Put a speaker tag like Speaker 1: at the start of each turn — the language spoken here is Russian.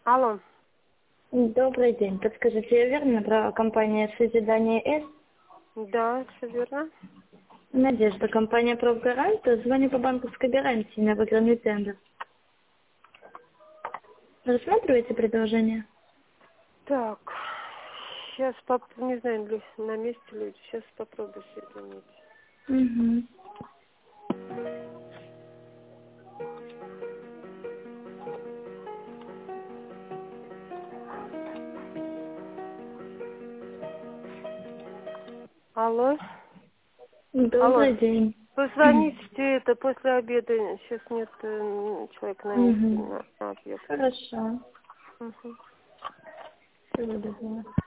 Speaker 1: Алло.
Speaker 2: Добрый день. Подскажите, я верно про компанию «Созидание С»?
Speaker 1: Да, все верно.
Speaker 2: Надежда, компания «Профгарант». Звоню по банковской гарантии на выигранный тендер. Рассматриваете предложение?
Speaker 1: Так, сейчас не знаю, на месте люди. Сейчас попробую соединить.
Speaker 2: Угу.
Speaker 1: Алло. Алло.
Speaker 2: Добрый день.
Speaker 1: Позвоните это после обеда. Сейчас нет человека на месте
Speaker 2: Угу.
Speaker 1: на объект.
Speaker 2: Хорошо.
Speaker 1: Мгм.
Speaker 2: Всего доброго.